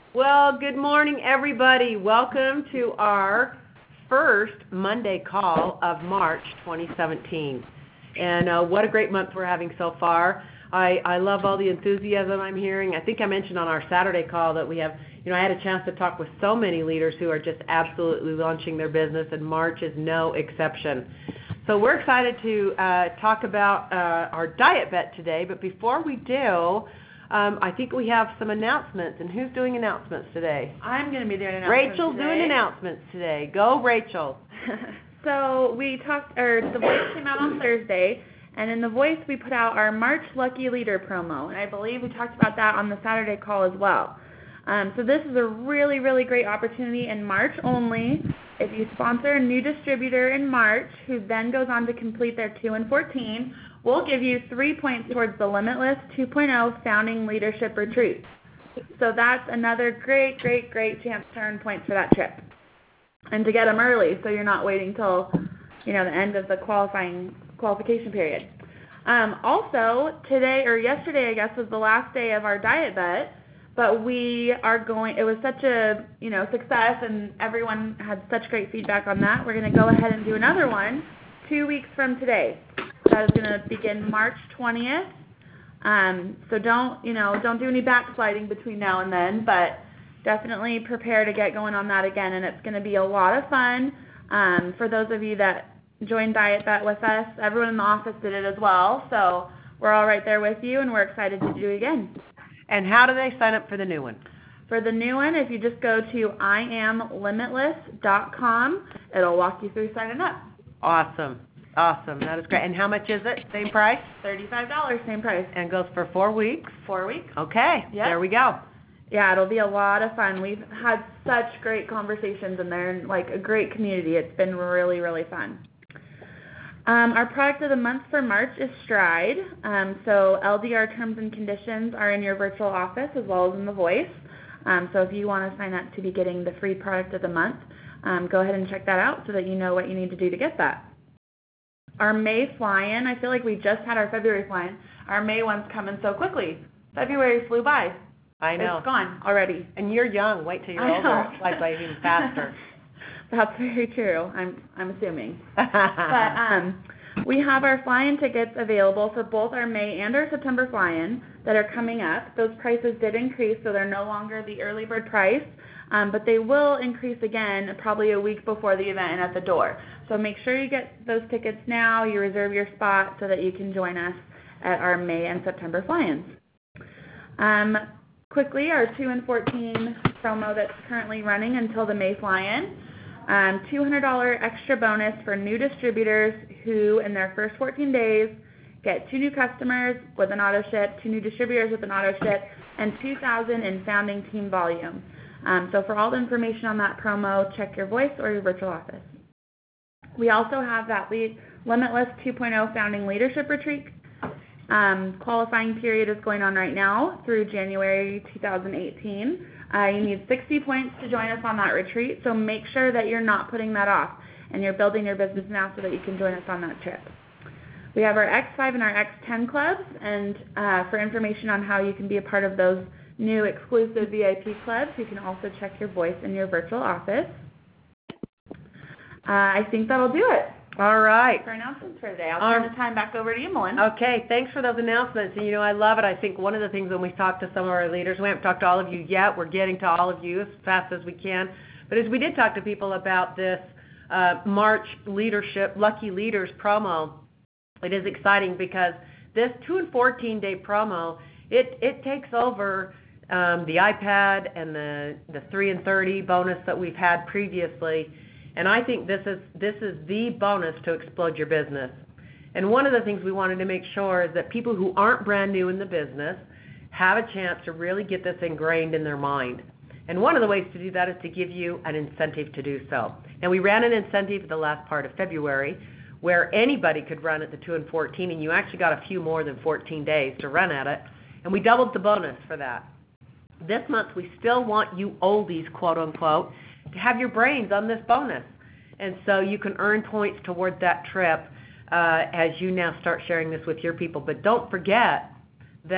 Well, good morning, everybody. Welcome to our first Monday call of March 2017. And what a great month we're having so far. I love all the enthusiasm I'm hearing. I think I mentioned on our Saturday call that we have, I had a chance to talk with so many leaders who are just absolutely launching their business, and March is no exception. So we're excited to talk about our diet bet today, but before we do, I think we have some announcements. And who's doing announcements today? I'm going to be doing announcements Rachel's today. doing announcements today. Go, Rachel. So The Voice came out on Thursday, and in The Voice we put out our March Lucky Leader promo, and I believe we talked about that on the Saturday call as well. So this is a really, really great opportunity in March only. If you sponsor a new distributor in March who then goes on to complete their 2 and 14, we'll give you 3 points towards the Limitless 2.0 Founding Leadership Retreat. So that's another great, great, great chance to earn points for that trip. And to get them early so you're not waiting till, the end of the qualification period. Also, yesterday, I guess, was the last day of our diet bet. But it was such a, success, and everyone had such great feedback on that. We're going to go ahead and do another one 2 weeks from today. That is going to begin March 20th. So don't do any backsliding between now and then, but definitely prepare to get going on that again. And it's going to be a lot of fun. For those of you that joined Diet Bet with us, everyone in the office did it as well. So we're all right there with you, and we're excited to do it again. And how do they sign up for the new one? For the new one, if you just go to IamLimitless.com, it'll walk you through signing up. Awesome. That is great. And how much is it? Same price? $35, same price. And goes for 4 weeks? 4 weeks. Okay. Yep. There we go. Yeah, it'll be a lot of fun. We've had such great conversations, and they're like a great community. It's been really, really fun. Our product of the month for March is Stride. So LDR terms and conditions are in your virtual office as well as in The Voice. So if you want to sign up to be getting the free product of the month, go ahead and check that out so that you know what you need to do to get that. Our May fly-in, I feel like we just had our February fly-in. Our May one's coming so quickly. February flew by. I know. It's gone already. And you're young. Wait till you're older. It's like even faster. That's very true. I'm assuming. But we have our fly-in tickets available for both our May and our September fly-in that are coming up. Those prices did increase, so they're no longer the early bird price, but they will increase again probably a week before the event and at the door. So make sure you get those tickets now. You reserve your spot so that you can join us at our May and September fly-ins. Quickly, our 2 and 14 promo that's currently running until the May fly-in. $200 extra bonus for new distributors who, in their first 14 days, get 2 new customers with an auto ship, 2 new distributors with an auto ship, and $2,000 in founding team volume. So for all the information on that promo, check your Voice or your virtual office. We also have that Limitless 2.0 Founding Leadership Retreat. Qualifying period is going on right now through January 2018. You need 60 points to join us on that retreat, so make sure that you're not putting that off and you're building your business now so that you can join us on that trip. We have our X5 and our X10 clubs, and for information on how you can be a part of those new exclusive VIP clubs, you can also check your Voice in your virtual office. I think that'll do it. All right. For announcements for today. I'll turn the time back over to you, Melinda. Okay, thanks for those announcements. And, I love it. I think one of the things when we talk to some of our leaders, we haven't talked to all of you yet. We're getting to all of you as fast as we can. But as we did talk to people about this March Leadership Lucky Leaders promo, it is exciting because this 2 and 14-day promo, it takes over the iPad and the 3 and 30 bonus that we've had previously. And I think this is the bonus to explode your business. And one of the things we wanted to make sure is that people who aren't brand new in the business have a chance to really get this ingrained in their mind. And one of the ways to do that is to give you an incentive to do so. And we ran an incentive the last part of February where anybody could run at the 2 and 14, and you actually got a few more than 14 days to run at it. And we doubled the bonus for that. This month, we still want you oldies, quote unquote, to have your brains on this bonus. And so you can earn points towards that trip as you now start sharing this with your people. But don't forget that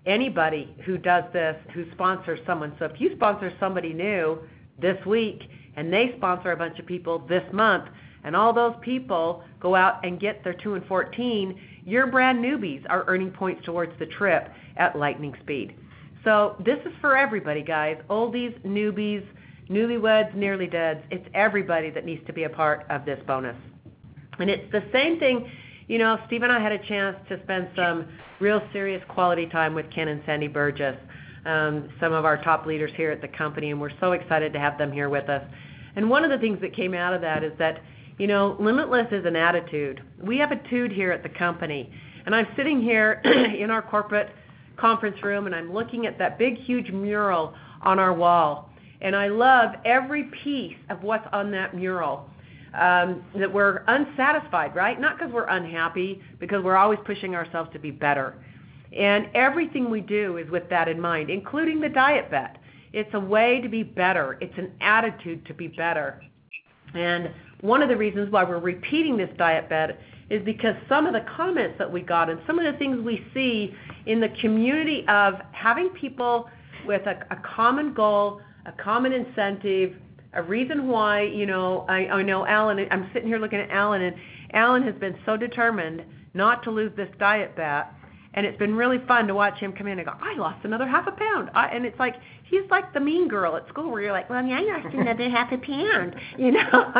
anybody who does this, who sponsors someone. So if you sponsor somebody new this week and they sponsor a bunch of people this month, and all those people go out and get their 2 and 14, your brand newbies are earning points towards the trip at lightning speed. So this is for everybody, guys. Oldies, newbies, newlyweds, nearly deads. It's everybody that needs to be a part of this bonus. And it's the same thing. You know, Steve and I had a chance to spend some real serious quality time with Ken and Sandy Burgess, some of our top leaders here at the company, and we're so excited to have them here with us. And one of the things that came out of that is that, you know, limitless is an attitude. We have a tude here at the company. And I'm sitting here in our corporate conference room, and I'm looking at that big, huge mural on our wall. And I love every piece of what's on that mural. That we're unsatisfied, right? Not because we're unhappy, because we're always pushing ourselves to be better. And everything we do is with that in mind, including the diet bet. It's a way to be better. It's an attitude to be better. And one of the reasons why we're repeating this diet bet is because some of the comments that we got and some of the things we see in the community of having people with a common goal, a common incentive, a reason why, you know, I know Alan, I'm sitting here looking at Alan, and Alan has been so determined not to lose this diet bet, and it's been really fun to watch him come in and go, I lost another half a pound. And it's like, he's like the mean girl at school where you're like, well, yeah, I lost another half a pound, you know.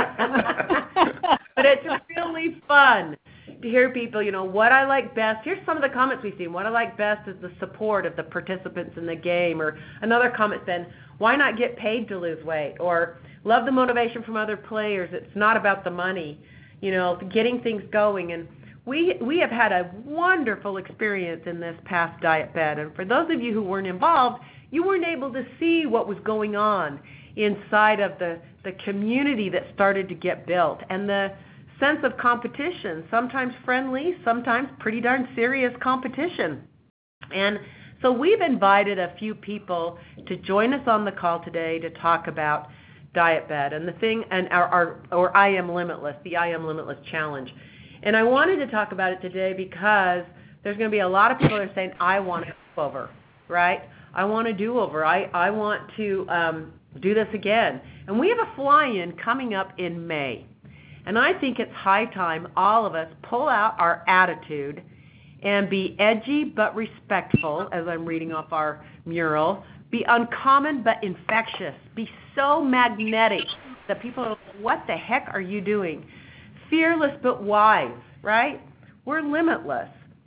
But it's really fun to hear people, you know, what I like best. Here's some of the comments we've seen. What I like best is the support of the participants in the game. Or another comment then, why not get paid to lose weight? Or love the motivation from other players. It's not about the money, you know, getting things going. And we have had a wonderful experience in this past diet bet. And for those of you who weren't involved, you weren't able to see what was going on inside of the community that started to get built. And the sense of competition, sometimes friendly, sometimes pretty darn serious competition. And so we've invited a few people to join us on the call today to talk about diet bet and the thing, and our I Am Limitless, the I Am Limitless challenge. And I wanted to talk about it today because there's going to be a lot of people that are saying, I want a do-over, right? I want a do-over. I want to do this again. And we have a fly-in coming up in May. And I think it's high time all of us pull out our attitude and be edgy but respectful, as I'm reading off our mural, be uncommon but infectious, be so magnetic that people are like, what the heck are you doing? Fearless but wise, right? We're limitless.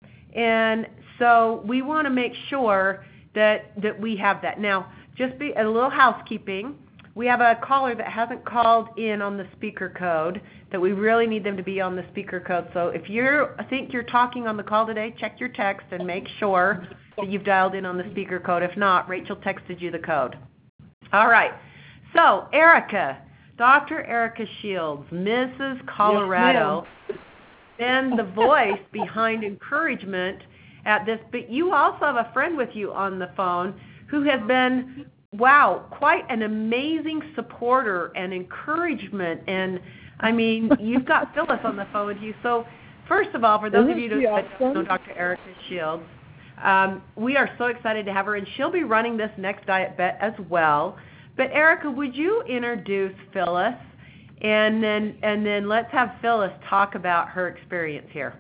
And so we want to make sure that we have that. Now, just be a little housekeeping. We have a caller that hasn't called in on the speaker code, that we really need them to be on the speaker code. So if you think you're talking on the call today, check your text and make sure that you've dialed in on the speaker code. If not, Rachel texted you the code. All right. So, Erica, Dr. Erica Shields, Mrs. Colorado, been the voice behind encouragement at this, but you also have a friend with you on the phone who has been, wow, quite an amazing supporter and encouragement. And, I mean, you've got Phyllis on the phone with you. So, first of all, for those of you who don't know Dr. Erica Shields, we are so excited to have her, and she'll be running this next diet bet as well. But, Erica, would you introduce Phyllis, and then let's have Phyllis talk about her experience here.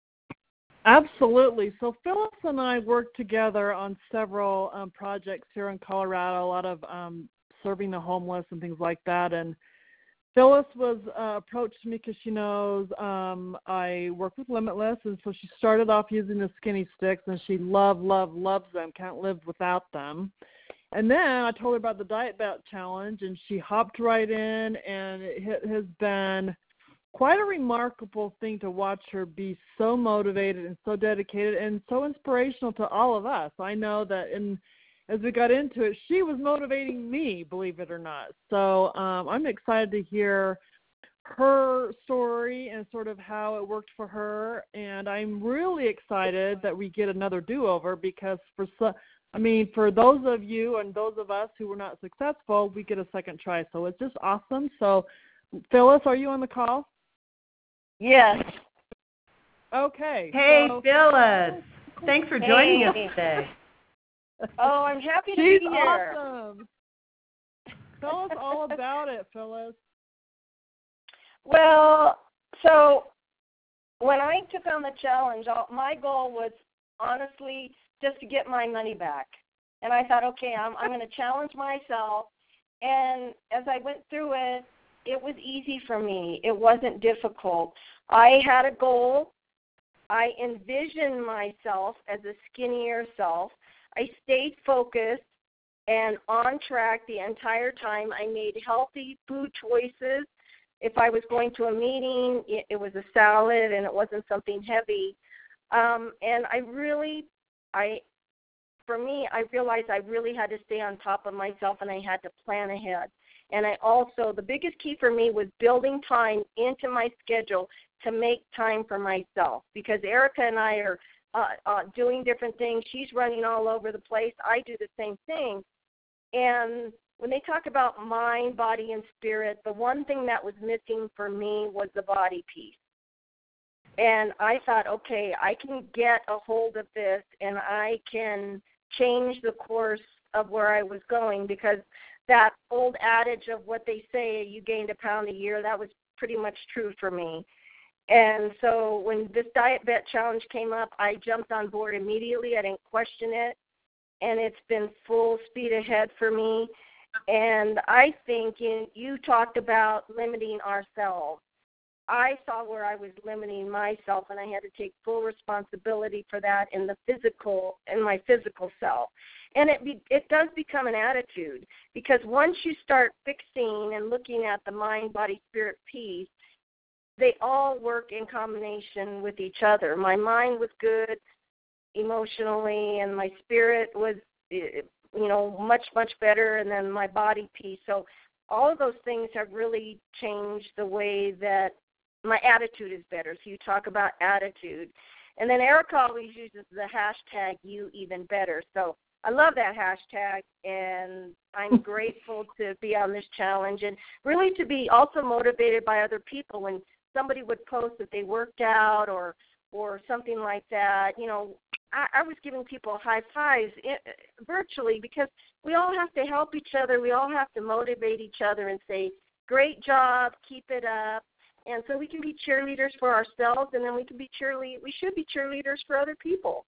Absolutely. So Phyllis and I worked together on several projects here in Colorado, a lot of serving the homeless and things like that. And Phyllis was approached me because she knows I work with Limitless, and so she started off using the skinny sticks, and she loves them, can't live without them. And then I told her about the Diet Bet Challenge, and she hopped right in, and it has been quite a remarkable thing to watch her be so motivated and so dedicated and so inspirational to all of us. I know that as we got into it, she was motivating me, believe it or not. So I'm excited to hear her story and sort of how it worked for her. And I'm really excited that we get another do-over because for those of you and those of us who were not successful, we get a second try. So it's just awesome. So, Phyllis, are you on the call? Yes. Okay. Hey, Phyllis. Thanks for joining us today. Oh, I'm happy to She's be here. awesome. Tell us all about it, Phyllis. Well, so when I took on the challenge, my goal was honestly just to get my money back. And I thought, okay, I'm going to challenge myself. And as I went through it, it was easy for me. It wasn't difficult. I had a goal. I envisioned myself as a skinnier self. I stayed focused and on track the entire time. I made healthy food choices. If I was going to a meeting, it was a salad and it wasn't something heavy. And I realized I really had to stay on top of myself and I had to plan ahead. And the biggest key for me was building time into my schedule to make time for myself, because Erica and I are doing different things. She's running all over the place. I do the same thing. And when they talk about mind, body, and spirit, the one thing that was missing for me was the body piece. And I thought, okay, I can get a hold of this and I can change the course of where I was going, because that old adage of what they say, you gained a pound a year, that was pretty much true for me. And so when this Diet Vet Challenge came up, I jumped on board immediately. I didn't question it. And it's been full speed ahead for me. And I think you talked about limiting ourselves. I saw where I was limiting myself, and I had to take full responsibility for that in my physical self. And it does become an attitude, because once you start fixing and looking at the mind, body, spirit piece, they all work in combination with each other. My mind was good emotionally, and my spirit was, much, much better, and then my body piece. So all of those things have really changed the way that my attitude is better. So you talk about attitude. And then Erica always uses the hashtag #YouEvenBetter. So I love that hashtag, and I'm grateful to be on this challenge and really to be also motivated by other people. When somebody would post that they worked out or something like that, I was giving people high fives virtually, because we all have to help each other. We all have to motivate each other and say, great job, keep it up. And so we can be cheerleaders for ourselves, and then we should be cheerleaders for other people.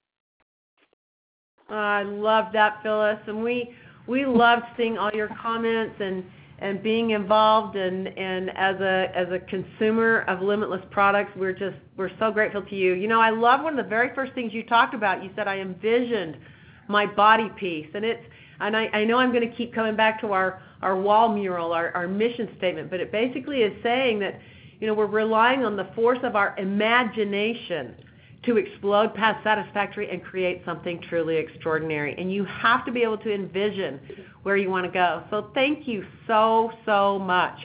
I love that, Phyllis. And we loved seeing all your comments and being involved, and as a consumer of Limitless products, we're so grateful to you. I love one of the very first things you talked about. You said, I envisioned my body piece, and I know I'm going to keep coming back to our wall mural, our mission statement, but it basically is saying that we're relying on the force of our imagination to explode past satisfactory and create something truly extraordinary. And you have to be able to envision where you want to go. So thank you so, so much.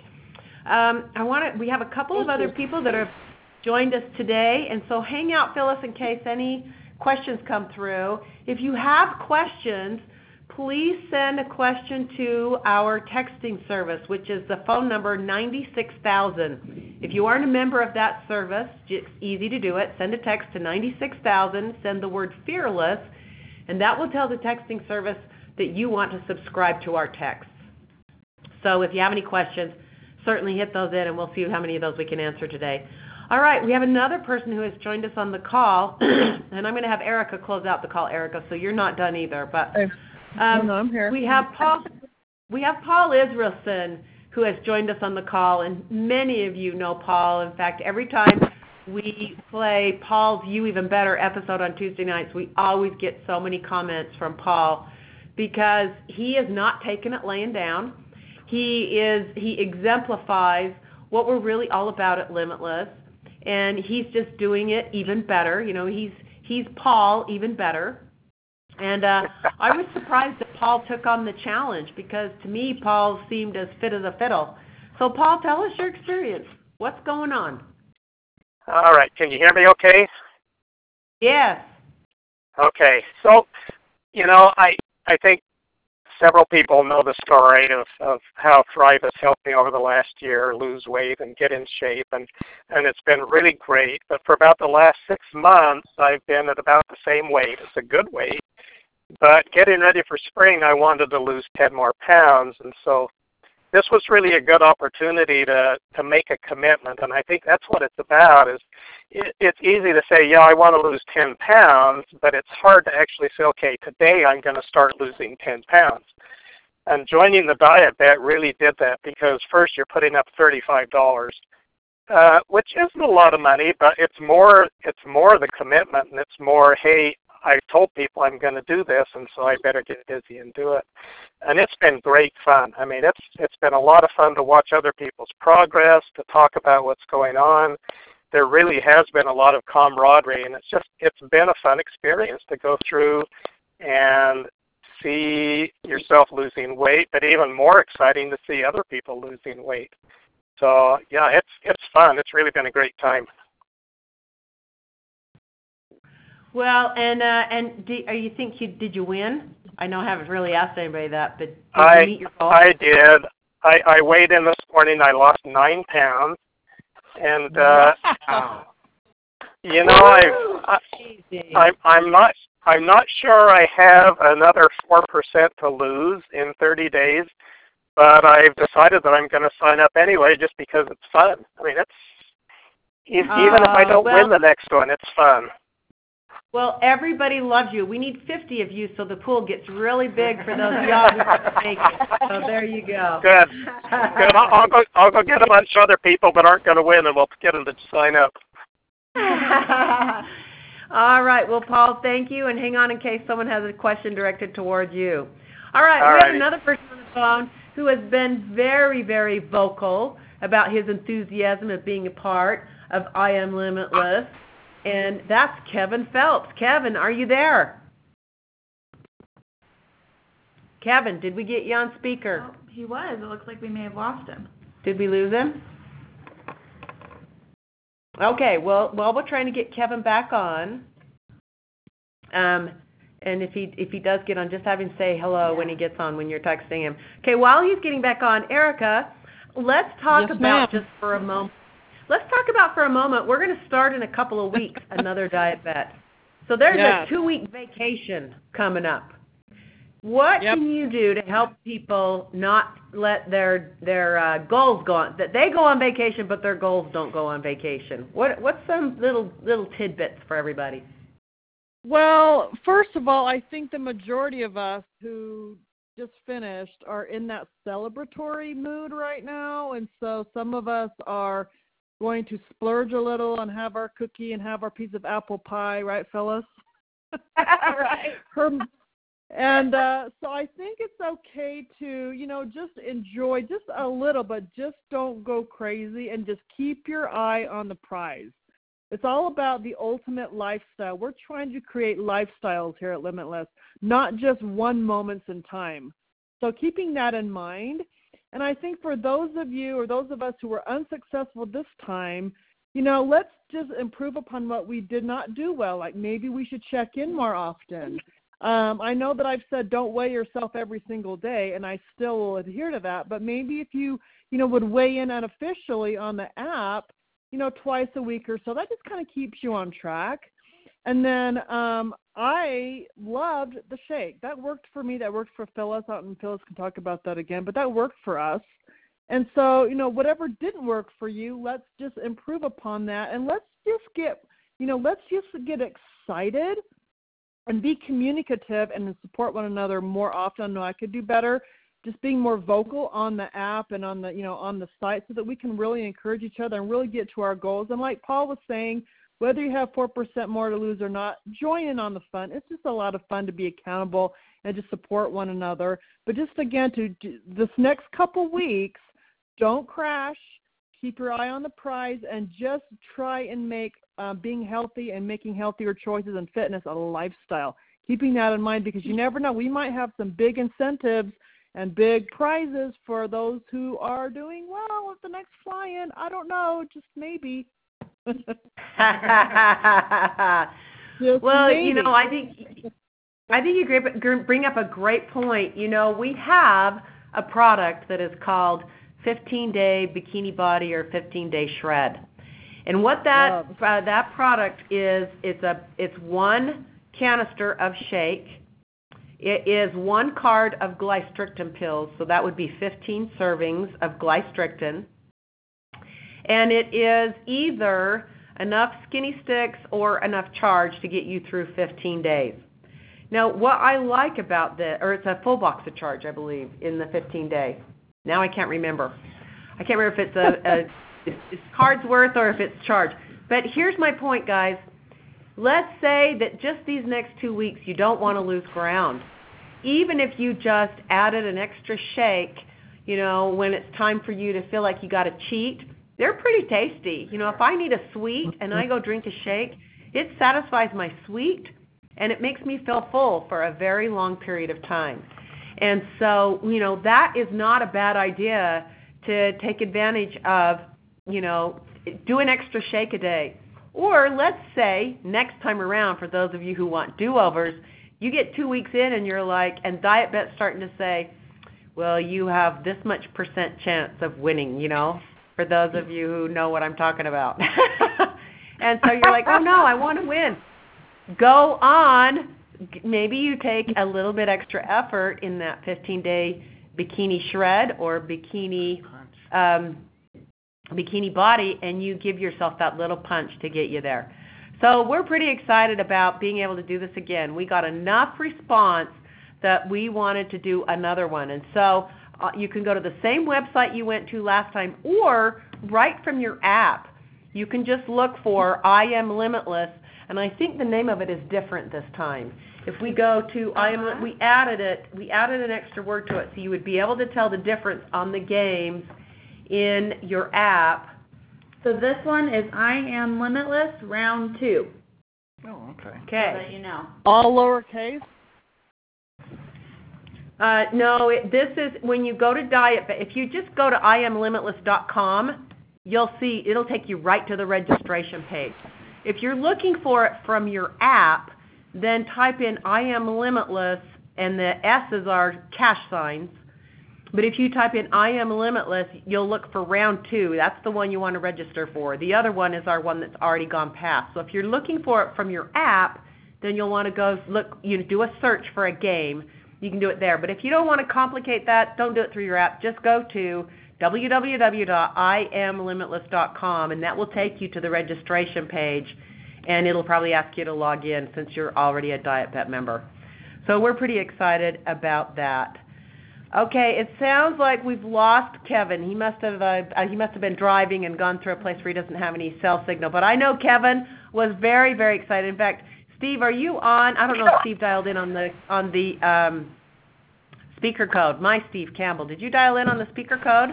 We have a couple of other people that have joined us today, and so hang out, Phyllis, in case any questions come through. If you have questions, please send a question to our texting service, which is the phone number 96000. If you aren't a member of that service, it's easy to do it. Send a text to 96000, send the word fearless, and that will tell the texting service that you want to subscribe to our texts. So if you have any questions, certainly hit those in, and we'll see how many of those we can answer today. All right, we have another person who has joined us on the call, and I'm going to have Erica close out the call, Erica, so you're not done either. But no, I'm here. We have Paul Israelson, who has joined us on the call, and many of you know Paul. In fact, every time we play Paul's You Even Better episode on Tuesday nights, we always get so many comments from Paul, because he is not taking it laying down. He exemplifies what we're really all about at Limitless, and he's just doing it even better. He's Paul even better. And I was surprised that Paul took on the challenge, because to me, Paul seemed as fit as a fiddle. So, Paul, tell us your experience. What's going on? All right. Can you hear me okay? Yes. Okay. So, I think several people know the story of how Thrive has helped me over the last year lose weight and get in shape, and it's been really great. But for about the last 6 months, I've been at about the same weight. It's a good weight. But getting ready for spring, I wanted to lose 10 more pounds, and so this was really a good opportunity to make a commitment, and I think that's what it's about. It's easy to say, yeah, I want to lose 10 pounds, but it's hard to actually say, okay, today I'm going to start losing 10 pounds. And joining the Diet Bet really did that, because first you're putting up $35, which isn't a lot of money, but it's more the commitment, and it's more, hey, I told people I'm going to do this, and so I better get busy and do it. And it's been great fun. I mean, it's been a lot of fun to watch other people's progress, to talk about what's going on. There really has been a lot of camaraderie, and it's been a fun experience to go through and see yourself losing weight, but even more exciting to see other people losing weight. So yeah, it's fun. It's really been a great time. Well, and did you win? I know I haven't really asked anybody that, but did you meet your goal? I did. I weighed in this morning. I lost 9 pounds, and you know, I'm not sure I have another 4% to lose in 30 days, but I've decided that I'm going to sign up anyway, just because it's fun. I mean, even if I don't win the next one, it's fun. Well, everybody loves you. We need 50 of you so the pool gets really big for those y'all who can make it. So there you go. Good. I'll go get a bunch of other people that aren't going to win, and we'll get them to sign up. All right. Well, Paul, thank you, and hang on in case someone has a question directed towards you. All right. We have another person on the phone who has been very, very vocal about his enthusiasm of being a part of I Am Limitless. And that's Kevin Phelps. Kevin, are you there? Kevin, did we get you on speaker? Oh, he was. It looks like we may have lost him. Did we lose him? Okay, well, while we're trying to get Kevin back on, and if he does get on, just have him say hello when he gets on, when you're texting him. Okay, while he's getting back on, Erica, let's talk about just for a moment. Let's talk about for a moment, we're going to start in a couple of weeks, another Diet Bet. So there's a 2-week vacation coming up. What can you do to help people not let their goals go on, that they go on vacation but their goals don't go on vacation? What's some little tidbits for everybody? Well, first of all, I think the majority of us who just finished are in that celebratory mood right now, and so some of us are going to splurge a little and have our cookie and have our piece of apple pie, right, Phyllis? Right. And so I think it's okay to, just enjoy just a little, but just don't go crazy and just keep your eye on the prize. It's all about the ultimate lifestyle. We're trying to create lifestyles here at Limitless, not just one moments in time. So keeping that in mind, and I think for those of you or those of us who were unsuccessful this time, let's just improve upon what we did not do well. Like maybe we should check in more often. I know that I've said don't weigh yourself every single day, and I still will adhere to that. But maybe if you, would weigh in unofficially on the app, twice a week or so, that just kind of keeps you on track. And then I loved the shake. That worked for me. That worked for Phyllis. And Phyllis can talk about that again. But that worked for us. And so, whatever didn't work for you, let's just improve upon that. And let's just get excited and be communicative and support one another more often. I know I could do better. Just being more vocal on the app and on the, on the site so that we can really encourage each other and really get to our goals. And like Paul was saying, whether you have 4% more to lose or not, join in on the fun. It's just a lot of fun to be accountable and to support one another. But just again, to this next couple weeks, don't crash. Keep your eye on the prize and just try and make being healthy and making healthier choices and fitness a lifestyle. Keeping that in mind because you never know. We might have some big incentives and big prizes for those who are doing well at the next fly-in. I don't know, just maybe. Well, maybe. I think you bring up a great point. We have a product that is called 15-Day Bikini Body or 15-Day Shred. And what that product is, it's one canister of shake, It is 1 card of glystrictin pills, so that would be 15 servings of glystrictin. And it is either enough skinny sticks or enough charge to get you through 15 days. Now, what I like about this, or it's a full box of charge, I believe, in the 15 days. Now I can't remember. I can't remember if it's it's cards worth or if it's charge. But here's my point, guys. Let's say that just these next 2 weeks you don't want to lose ground. Even if you just added an extra shake, when it's time for you to feel like you got to cheat, they're pretty tasty. If I need a sweet and I go drink a shake, it satisfies my sweet and it makes me feel full for a very long period of time. And so, that is not a bad idea to take advantage of, do an extra shake a day. Or let's say next time around, for those of you who want do-overs, you get 2 weeks in and you're like, and DietBet's starting to say, well, you have this much % chance of winning, for those of you who know what I'm talking about. And so you're like, oh no, I want to win. Go on. Maybe you take a little bit extra effort in that 15-day bikini shred or bikini body, and you give yourself that little punch to get you there. So we're pretty excited about being able to do this again. We got enough response that we wanted to do another one. And so you can go to the same website you went to last time, or right from your app. You can just look for I Am Limitless, and I think the name of it is different this time. If we go to I Am, we added an extra word to it, so you would be able to tell the difference on the games in your app. So this one is I Am Limitless Round 2. Oh, okay. Okay. So that you know. All lowercase? No, this is when you go to DietBet. If you just go to IamLimitless.com, you'll see it'll take you right to the registration page. If you're looking for it from your app, then type in I Am Limitless, and the S's are cash signs. But if you type in I Am Limitless, you'll look for round 2. That's the one you want to register for. The other one is our one that's already gone past. So if you're looking for it from your app, then you'll want to go look, do a search for a game. You can do it there. But if you don't want to complicate that, don't do it through your app. Just go to www.IamLimitless.com, and that will take you to the registration page, and it'll probably ask you to log in since you're already a DietBet member. So we're pretty excited about that. Okay, it sounds like we've lost Kevin. He must have been driving and gone through a place where he doesn't have any cell signal. But I know Kevin was very, very excited. In fact, Steve, are you on? I don't know if Steve dialed in on the speaker code. My Steve Campbell. Did you dial in on the speaker code?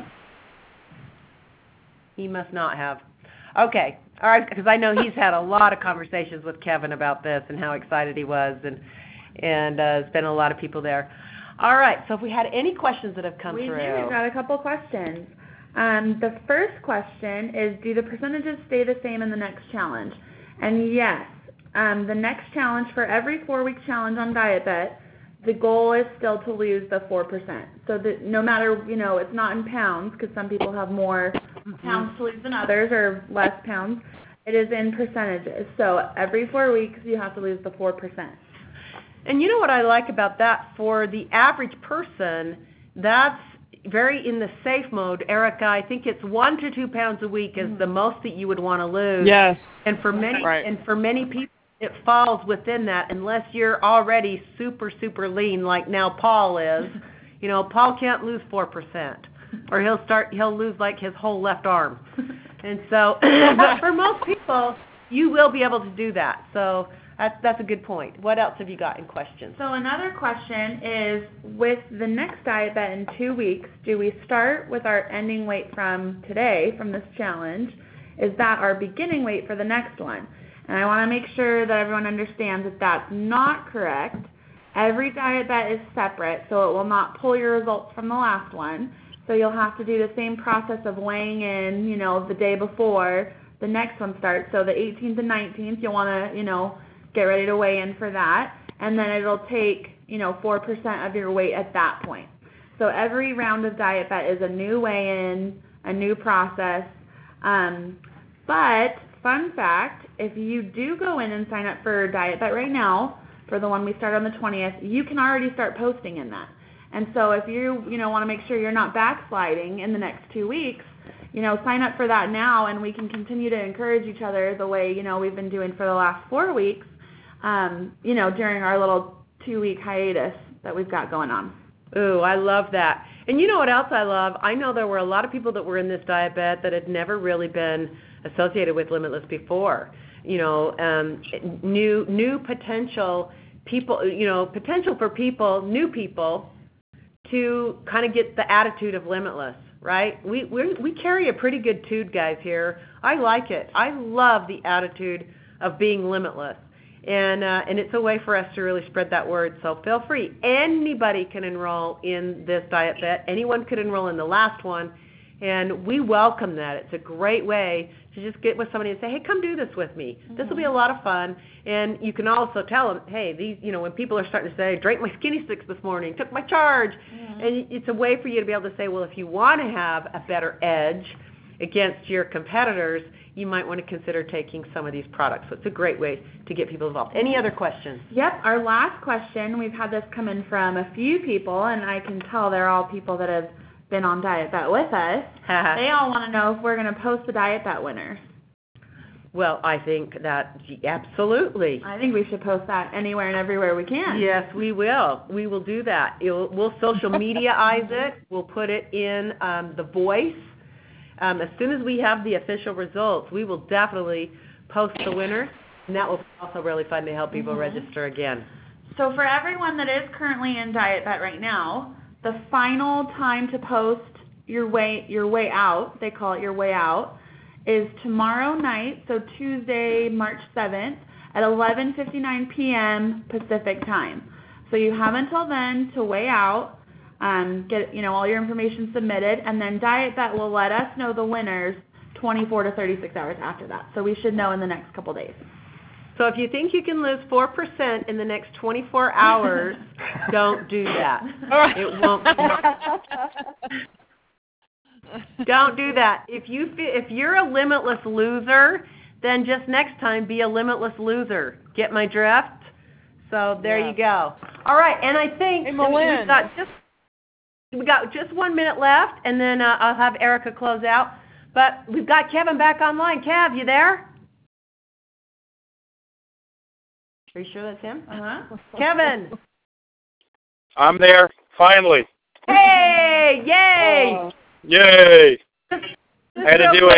He must not have. Okay, all right, because I know he's had a lot of conversations with Kevin about this and how excited he was, and there's been a lot of people there. All right, so if we had any questions that have come through. We've got a couple questions. The first question is, do the percentages stay the same in the next challenge? And yes, the next challenge, for every 4-week challenge on DietBet, the goal is still to lose the 4%. So that no matter, it's not in pounds, because some people have more pounds to lose than others, or less pounds. It is in percentages. So every 4 weeks, you have to lose the 4%. And you know what I like about that? For the average person, that's very in the safe mode. Erica, I think it's 1 to 2 pounds a week is the most that you would want to lose. Yes. And for many, right. and for many people, it falls within that unless you're already super, super lean like now Paul is. Paul can't lose 4%, or he'll lose like his whole left arm. And so, but for most people, you will be able to do that. So that's a good point. What else have you got in questions? So another question is, with the next DietBet in 2 weeks, do we start with our ending weight from today, from this challenge? Is that our beginning weight for the next one? And I want to make sure that everyone understands that that's not correct. Every DietBet is separate, so it will not pull your results from the last one. So you'll have to do the same process of weighing in, the day before the next one starts. So the 18th and 19th, you'll want to, get ready to weigh in for that. And then it'll take, 4% of your weight at that point. So every round of DietBet is a new weigh-in, a new process. But, fun fact, if you do go in and sign up for DietBet right now, for the one we start on the 20th, you can already start posting in that. And so if you want to make sure you're not backsliding in the next 2 weeks, sign up for that now, and we can continue to encourage each other the way, we've been doing for the last 4 weeks, during our little 2-week hiatus that we've got going on. Ooh, I love that. And you know what else I love? I know there were a lot of people that were in this diet bet that had never really been associated with Limitless before. New potential people, potential for people, new people, to kind of get the attitude of Limitless, right? We carry a pretty good tude, guys, here. I like it. I love the attitude of being limitless. And it's a way for us to really spread that word. So feel free. Anybody can enroll in this diet bet. Anyone could enroll in the last one. And we welcome that. It's a great way to just get with somebody and say, hey, come do this with me. Mm-hmm. This will be a lot of fun. And you can also tell them, hey, these, when people are starting to say, drank my Skinny Sticks this morning, took my charge. Mm-hmm. And it's a way for you to be able to say, well, if you want to have a better edge against your competitors, you might want to consider taking some of these products. So it's a great way to get people involved. Any other questions? Yep. Our last question, we've had this come in from a few people, and I can tell they're all people that have been on Diet Bet with us. They all want to know if we're going to post the Diet Bet winners. Well, I think that absolutely. I think we should post that anywhere and everywhere we can. Yes, we will. We will do that. We'll social mediaize it. We'll put it in The Voice. As soon as we have the official results, we will definitely post the winners, and that will be also really fun to help people register again. So for everyone that is currently in Diet Bet right now, the final time to post your way out, they call it your way out, is tomorrow night, so Tuesday, March 7th at 11:59 p.m. Pacific time. So you have until then to weigh out, get all your information submitted, and then Diet Bet will let us know the winners 24 to 36 hours after that. So we should know in the next couple days. So if you think you can lose 4% in the next 24 hours, don't do that. It won't. Don't do that. If you're a limitless loser, then just next time be a limitless loser. Get my drift? So there you go. All right, and I think we got just 1 minute left, and then I'll have Erica close out. But we've got Kevin back online. Kev, you there? Are you sure that's him? Kevin. I'm there, finally. Hey, yay! Yay! I had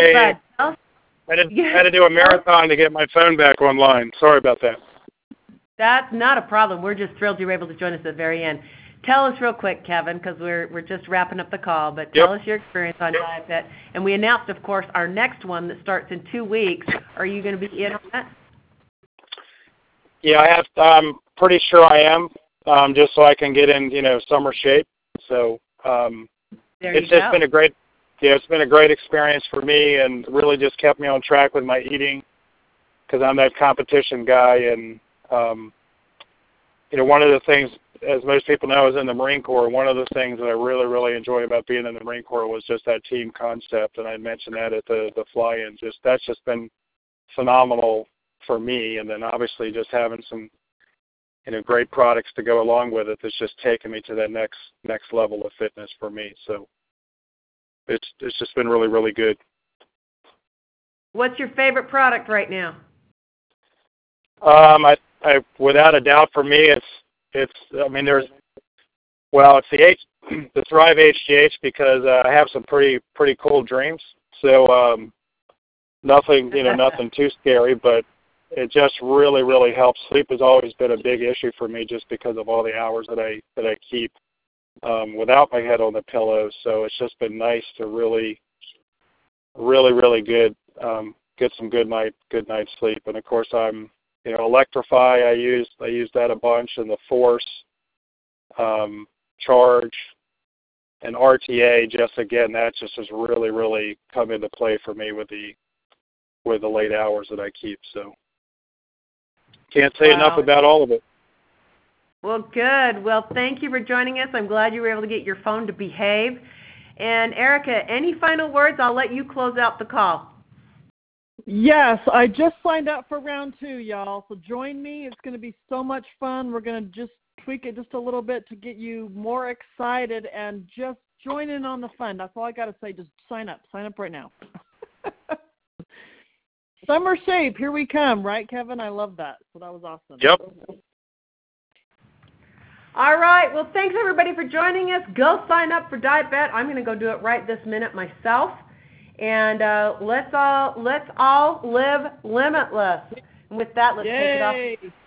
to do a marathon to get my phone back online. Sorry about that. That's not a problem. We're just thrilled you were able to join us at the very end. Tell us real quick, Kevin, because we're just wrapping up the call, but tell us your experience on Diet Bet. And we announced, of course, our next one that starts in 2 weeks. Are you going to be in on that? Yeah, I'm pretty sure I am, just so I can get in, summer shape. So it's been a great experience for me, and really just kept me on track with my eating, because I'm that competition guy. And one of the things, as most people know, is in the Marine Corps. One of the things that I really, really enjoy about being in the Marine Corps was just that team concept, and I mentioned that at the fly-in. That's just been phenomenal for me, and then obviously just having some great products to go along with it that's just taken me to that next level of fitness for me. So it's just been really, really good. What's your favorite product right now? I without a doubt for me it's the Thrive HGH, because I have some pretty cool dreams. So nothing too scary, but it just really, really helps. Sleep has always been a big issue for me, just because of all the hours that I keep without my head on the pillow. So it's just been nice to really, really, really get some good night's sleep. And of course, I'm Electrify. I use that a bunch, and the Force, Charge, and RTA. Just again, that just has really, really come into play for me with the late hours that I keep. So can't say enough about all of it. Well, good. Well, thank you for joining us. I'm glad you were able to get your phone to behave. And Erica, any final words? I'll let you close out the call. Yes, I just signed up for round 2, y'all. So join me. It's going to be so much fun. We're going to just tweak it just a little bit to get you more excited and just join in on the fun. That's all I got to say. Just sign up. Sign up right now. Summer shape, here we come, right, Kevin? I love that. So that was awesome. Yep. All right. Well, thanks everybody for joining us. Go sign up for Diet Bet. I'm going to go do it right this minute myself. And let's all live limitless. And with that, let's take it off.